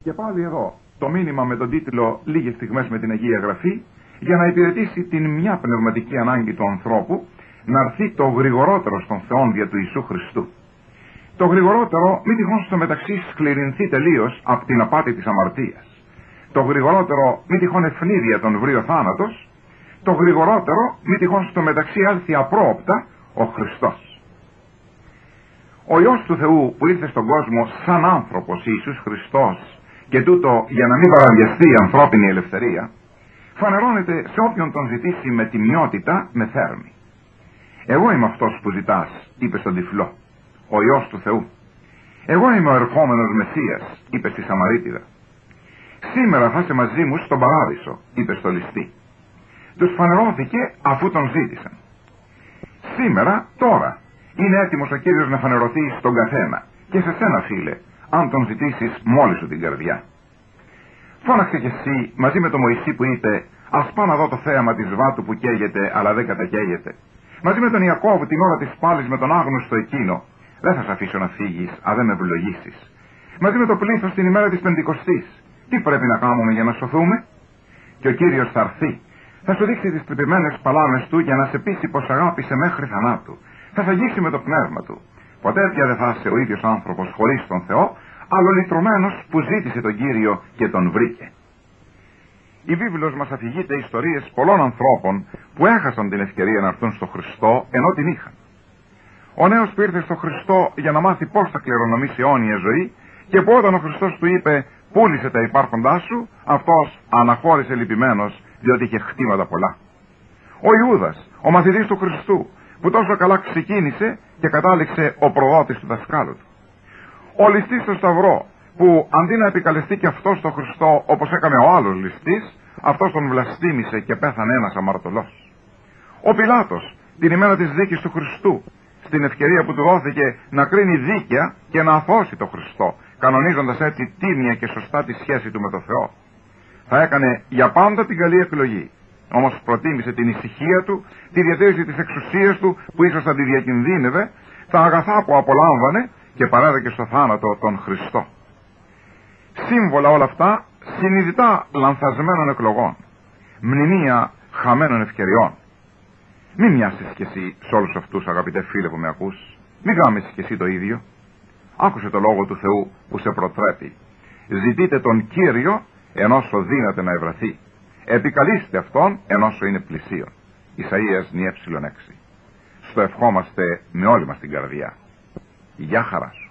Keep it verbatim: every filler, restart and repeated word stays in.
Και πάλι εδώ το μήνυμα με τον τίτλο «Λίγες στιγμές με την Αγία Γραφή» για να υπηρετήσει την μια πνευματική ανάγκη του ανθρώπου να έρθει το γρηγορότερο στον Θεόν δια του Ιησού Χριστού. Το γρηγορότερο μη τυχόν στο μεταξύ σκληρινθεί τελείως από την απάτη της αμαρτίας. Το γρηγορότερο μη τυχόν ευνίδια τον βρει ο θάνατος. Το γρηγορότερο μη τυχόν στο μεταξύ έλθει απρόοπτα ο Χριστός. Ο Υιός του Θεού που ήρθε στον κόσμο σαν άνθρωπος Ιησούς Χριστός και τούτο για να μην παραβιαστεί η ανθρώπινη ελευθερία, φανερώνεται σε όποιον τον ζητήσει με τιμιότητα, με θέρμη. «Εγώ είμαι αυτός που ζητάς», είπε στον τυφλό, ο Υιός του Θεού. «Εγώ είμαι ο ερχόμενος Μεσσίας», είπε στη Σαμαρίτιδα. «Σήμερα θα είσαι μαζί μου στον παράδεισο», είπε στο ληστή. Τους φανερώθηκε αφού τον ζήτησαν. Σήμερα, τώρα, είναι έτοιμος ο Κύριος να φανερωθεί στον καθένα και σε σένα, φίλε, αν τον ζητήσεις μόλις σου την καρδιά. Φώναξε κι εσύ μαζί με τον Μωυσή που είπε «Ας πάω να δω το θέαμα της βάτου που καίγεται αλλά δεν κατακαίγεται». Μαζί με τον Ιακώβ την ώρα της πάλης με τον άγνωστο εκείνο «Δεν θα σε αφήσω να φύγεις αν δεν με ευλογήσεις». Μαζί με το πλήθος την ημέρα της Πεντηκοστής τι πρέπει να κάνουμε για να σωθούμε? Και ο Κύριος θα έρθει, θα σου δείξει τις τρυπημένες παλάμες του για να σε πείσει πως αγάπησε μέχρι θανάτου. Θα φαγήσει με το πνεύμα του. Ποτέ πια δεν θα είσαι ο ίδιος άνθρωπος χωρίς τον Θεό, αλλά λυτρωμένος που ζήτησε τον Κύριο και τον βρήκε. Η βίβλος μας αφηγείται ιστορίες πολλών ανθρώπων που έχασαν την ευκαιρία να έρθουν στο Χριστό ενώ την είχαν. Ο νέος που ήρθε στο Χριστό για να μάθει πώς θα κληρονομήσει αιώνια ζωή και που όταν ο Χριστός του είπε «Πούλησε τα υπάρχοντά σου», αυτός αναχώρησε λυπημένος διότι είχε χτήματα πολλά. Ο Ιούδας, ο μαθητής του Χριστού, που τόσο καλά ξεκίνησε και κατάληξε ο προδότης του δασκάλου του. Ο ληστής στο Σταυρό, που αντί να επικαλεστεί και αυτός τον Χριστό όπως έκανε ο άλλος ληστής, αυτός τον βλαστήμησε και πέθανε ένας αμαρτωλός. Ο Πιλάτος, την ημέρα της δίκης του Χριστού, στην ευκαιρία που του δόθηκε να κρίνει δίκαια και να αθώσει τον Χριστό, κανονίζοντας έτσι τίμια και σωστά τη σχέση του με τον Θεό, θα έκανε για πάντα την καλή επιλογή. Όμως προτίμησε την ησυχία του, τη διατήρηση της εξουσίας του που ίσως θα τη διακινδύνευε, τα αγαθά που απολάμβανε και παρέδεκε στο θάνατο τον Χριστό. Σύμβολα όλα αυτά συνειδητά λανθασμένων εκλογών, μνημεία χαμένων ευκαιριών. Μην μοιάσεις κι εσύ σε όλους αυτούς, αγαπητέ φίλε που με ακούς. Μην γάμεις κι εσύ το ίδιο. Άκουσε το λόγο του Θεού που σε προτρέπει. Ζητείτε τον Κύριο ενώσο δύναται να ευραθεί. Επικαλείστε αυτόν ενώσο είναι πλησίον. Ισαΐας νη ε έξι. Στο ευχόμαστε με όλη μας την καρδιά. Γεια χαρά σου.